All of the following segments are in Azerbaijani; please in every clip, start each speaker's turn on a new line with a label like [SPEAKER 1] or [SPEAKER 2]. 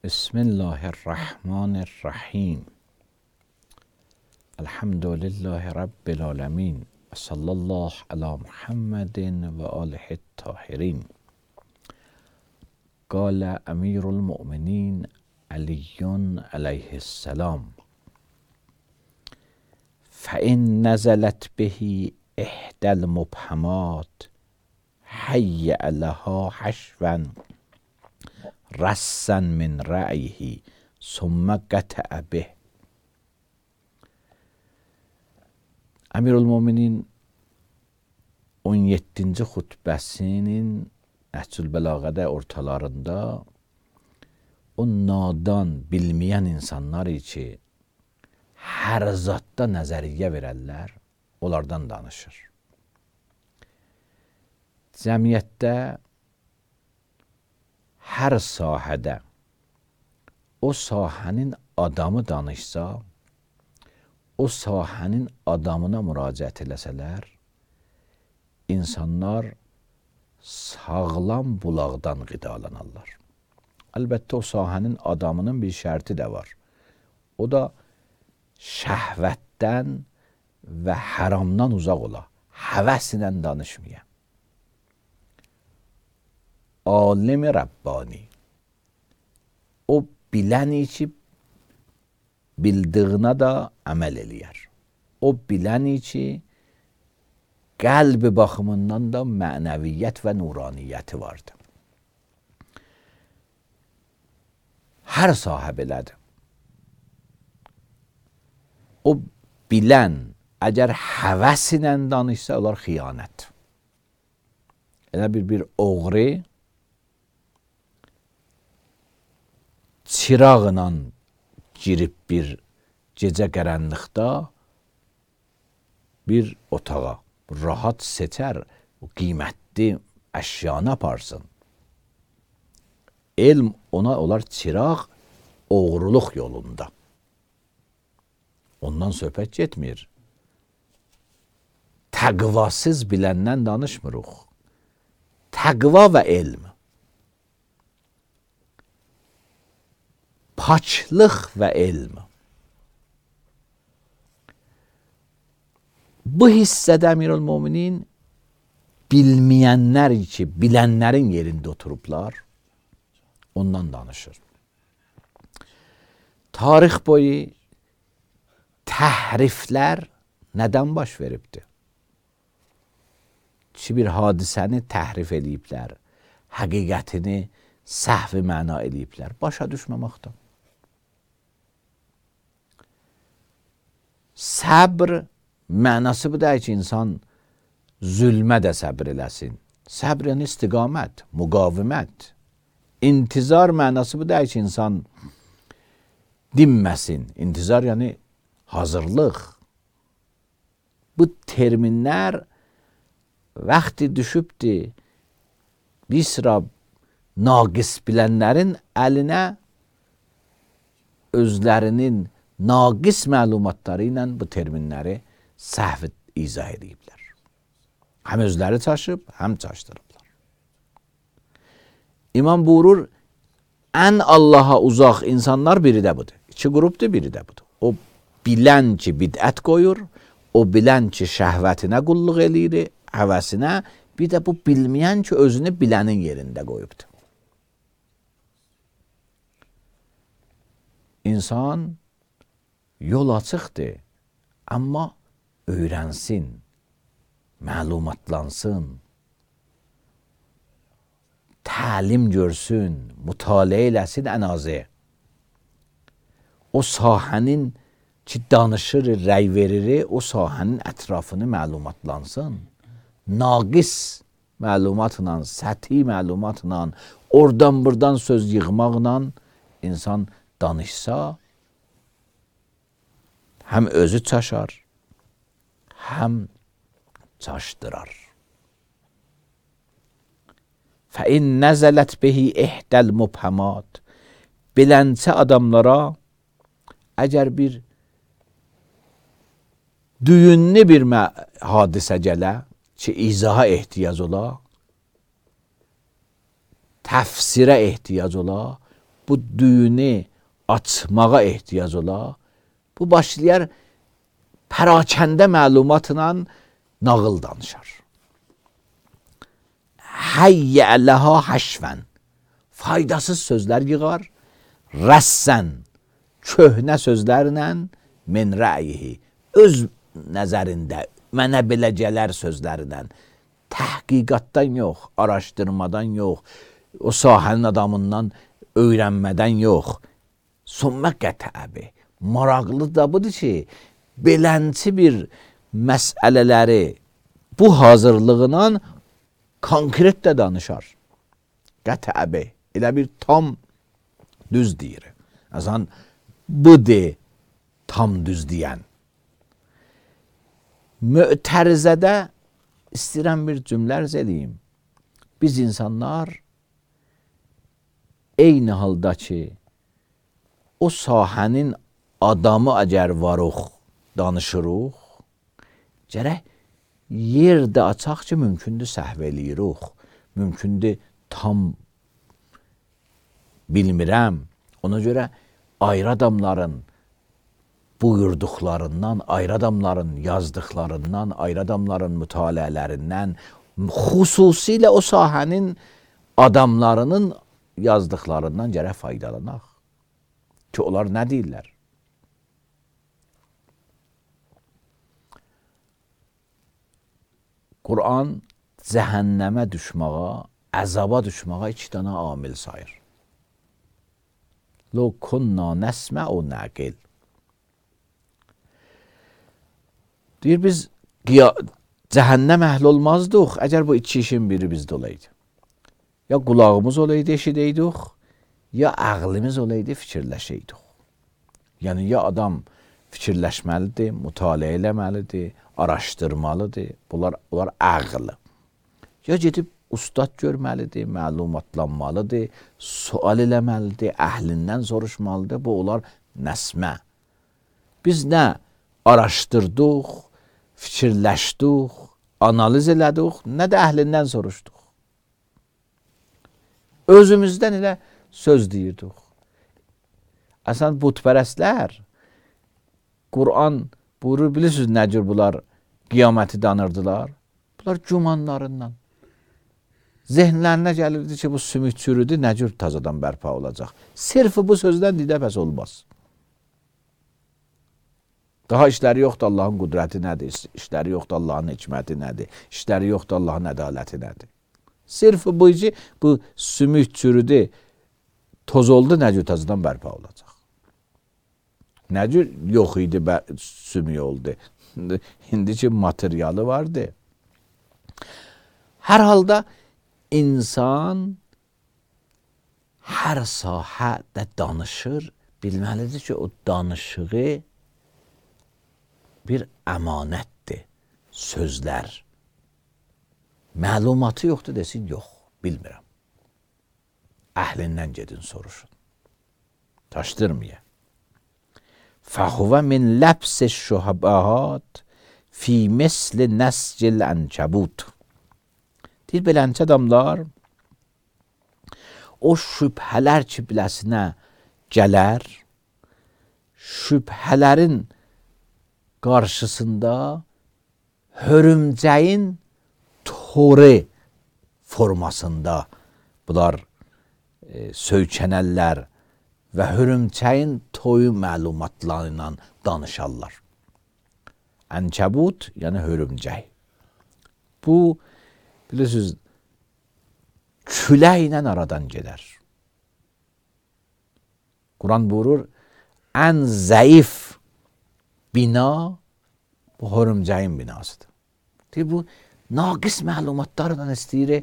[SPEAKER 1] بسم الله الرحمن الرحیم. الحمد لله رب العالمین و صلی الله علی محمد و آله الطاهرین. قال امیر المؤمنین علی علیه السلام: فإن نزلت به احدى المبهمات هیأ لها حشوا رسا من رأیه ثم قطع به. Əmirülmöminin 17-ci xutbəsinin Nəhcül Bəlağədə ortalarında o nadan, bilməyən insanlar ki, hər zatda nəzəriyyə verərlər, onlardan danışır. Cəmiyyətdə hər sahədə o sahənin adamı danışsa, o sahənin adamına müraciət eləsələr, insanlar sağlam bulaqdan qidalanarlar. Əlbəttə o sahənin adamının bir şərti də var. O da şəhvətdən və haramdan uzaq ola, həvəs ilə danışmaya. Alim Rabbani, o biləni ki, bildiyinə da əməl eləyər. O biləni ki, qəlbi baxımından da mənəviyyət və nuraniyyəti vardır. Hər sahə belədir. O bilən, əgər həvəs ilə danışsa, onlar xiyanət. Elə bir oğru çıraqla girib bir gecə qaranlıqda bir otağa rahat seçər, qiymətli əşyanı aparsın. Elm ona olar çıraq oğruluq yolunda. Ondan söhbət getmir. Təqvasız biləndən danışmırıq. Təqva və elm, paçlıq və elm. Bu hissədə Əmirülmöminin bilməyənlər ki, bilənlərin yerində oturublar, ondan danışır. Tarix boyu təhriflər nədən baş veribdir? Ki, bir hadisəni təhrif eləyiblər, həqiqətini səhv məna eləyiblər, başa düşməməkdən. Səbr mənası bu da ki, insan zülmə də səbr eləsin. Səbr yəni istiqamət, müqavimət. İntizar mənası bu da ki, insan dinməsin. İntizar yəni hazırlıq. Bu terminlər vaxtı düşübdir, bir sıra naqis bilənlərin əlinə özlərinin naqis məlumatları ilə bu terminləri səhv izah ediblər. Həm özləri çaşıb, həm çaşdırıblar. İmam buyurur, ən Allaha uzaq insanlar biri də budur. İki qrupdur, biri də budur. O bilən ki, bidət qoyur, o bilən ki, şəhvətinə qulluq eləyir, həvəsinə, bir də bu bilməyən ki, özünü bilənin yerində qoyubdur. İnsan yol açıqdır, amma öyrənsin, məlumatlansın, təlim görsün, mütaliə eləsin ən azı. O sahənin ki, danışır, rəy verir, o sahənin ətrafını məlumatlansın. Naqis məlumatla, səthi məlumatla, oradan-buradan söz yığmaqla insan danışsa, həm özü çaşar, həm çaşdırar. فَإِنْ نَزَلَتْ بِهِ اِحْدَى الْمُبْهَمَاتِ. Bilənçə adamlara əgər bir düyünlü bir hadisə gələ ki, izaha ehtiyac ola, təfsirə ehtiyac ola, bu düyünü açmağa ehtiyac ola, bu başlayar pərakəndə məlumatla nağıl danışar. Hayyə ələha həşvən, faydasız sözlər yığar, rəssən, köhnə sözlərlə min rəyihi, öz nəzərində, mənə belə gələr sözlərlə, təhqiqatdan yox, araşdırmadan yox, o sahənin adamından öyrənmədən yox. Sümmə qətəbi, maraqlı da budur ki, belənçi bir məsələləri bu hazırlığına konkret də danışar. Qətəbi, elə bir tam düz deyir. Əzən, bu de tam düz deyən. Mü'tərizədə istəyirəm bir cümlə ərz edeyim. Biz insanlar eyni halda ki, o sahənin adamı əgər varıq, danışırıq, gərək yerdə açaq ki, mümkündür səhv eləyirik, mümkündür tam bilmirəm. Ona görə ayrı adamların buyurduqlarından, ayrı adamların yazdıqlarından, ayrı adamların mütaliələrindən, xüsusilə o sahənin adamlarının yazdıqlarından gərək faydalanaq. Ki, onlar nə deyirlər? Quran cəhənnəmə düşməyə, əzaba düşməyə 2 dənə amil sayır. Lo kunna nəsmə o nəqil. Deyir, biz cəhənnəm əhli olmazdıq, əgər bu 2 işin biri bizdə olaydı. Ya qulağımız olaydı, eşidəydik, ya ağlımız olaydı, fikirləşəydik. Yəni, ya adam fikirləşməlidir, mütaliə eləməlidir, araşdırmalıdır, bunlar ağlı. Ya gedib ustad görməlidir, məlumatlanmalıdır, sual eləməlidir, əhlindən soruşmalıdır, bu olar nəsmə. Biz nə araşdırdıq, fikirləşdik, analiz elədik, nə də əhlindən soruşduq. Özümüzdən elə söz deyirdik. Əslən, butpərəstlər, Quran buyurur, bilirsiniz nə cür bunlar qiyaməti danırdılar? Bunlar gümanlarından. Zehnlərinə gəlirdi ki, bu sümük çürüdü, nə cür tazadan bərpa olacaq? Sırf bu sözdən didə pəs olmaz. Daha işləri yoxdur Allahın qüdrəti nədir, işləri yoxdur Allahın hikməti nədir, işləri yoxdur Allahın ədaləti nədir. Sırf bu ki, bu sümük çürüdü, toz oldu, nə cür tazadan bərpa olacaq? Nə cür yox idi, sümük oldu. İndi ki, materialı vardı. Hər halda insan hər sahədə danışır, bilməlidir ki, o danışığı bir əmanətdir, sözlər. Məlumatı yoxdur desin, yox, bilmirəm. Əhlindən gedin, soruşun. Taşdırmaya. Fəhuvə min ləbs-i şübəhat fi misli nəscil ənkəbut. Deyir, belənçə adamlar o şübhələr kibləsinə gələr, şübhələrin qarşısında hörümcəyin toru formasında bunlar söykənərlər və hörümçəyin toyu məlumatlarıyla danışarlar. Ənkəbut, yəni hörümcək. Bu, bilirsiniz, küləklə aradan gedər. Quran buyurur, ən zəif bina bu hörümcəyin binasıdır. Deyir, bu naqis məlumatlardan istəyir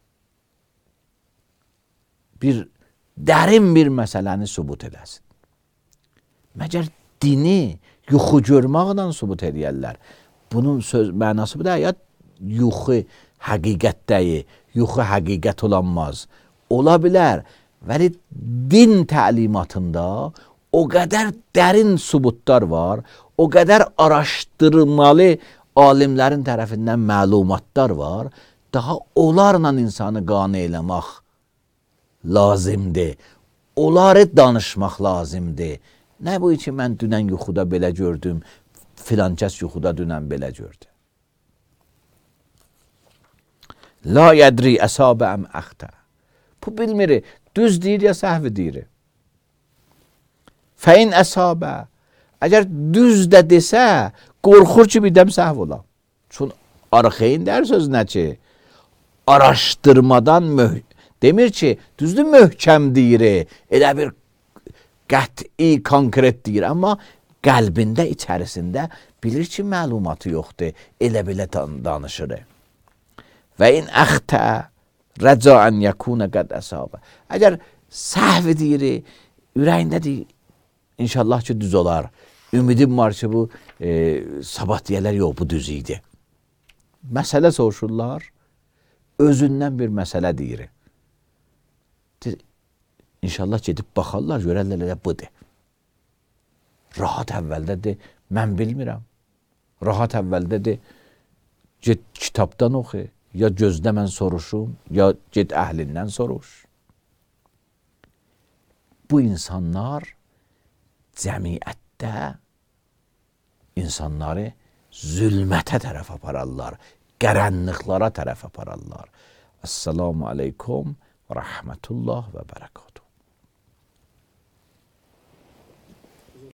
[SPEAKER 1] bir dərin bir məsələni sübut edəsin. Məgər dini yuxu görməklə sübut edərlər. Bunun söz mənası bu da, ya yuxu həqiqətdəyi, yuxu həqiqət olanmaz. Ola bilər, vəli din təlimatında o qədər dərin sübutlar var, o qədər araşdırılmalı alimlərin tərəfindən məlumatlar var, daha onlarla insanı qane eləmək lazımdır. onları danışmaq lazımdır. Nə bu ki, mən dünən yuxuda belə gördüm, filan kəs yuxuda dünən belə gördü. La yədri əsabə əm əxtə. Bu bilmir, düz deyir ya səhvi deyir. Fəin əsabə. Əgər düz də desə, qorxur ki, birdən səhv ola. Çün arxeyin der sözünə ki, araşdırmadan demir ki, düzdür möhkəm deyir, elə bir qəti, konkret deyir, amma qəlbində, içərisində bilir ki, məlumatı yoxdur, elə belə danışır. Və in əxtə rəca ən yəkunə qəd əsabə. Əgər səhv deyir, ürəyində deyir, inşallah ki, düz olar. Ümidim var ki, bu sabah deyərlər, yox, bu düz idi. Məsələ soruşurlar, özündən bir məsələ deyir. İnşallah gedib baxarlar, görərlər, elə budur. Rahat əvvəldədir, mən bilmirəm. Rahat əvvəldədir, get kitabdan oxu, ya gözdə mən soruşum, ya get əhlindən soruş. Bu insanlar cəmiyyətdə insanları zülmətə tərəf apararlar, qaranlıqlara tərəf apararlar. Esselamu aleykum və rəhmətullah və bərəkatuhu.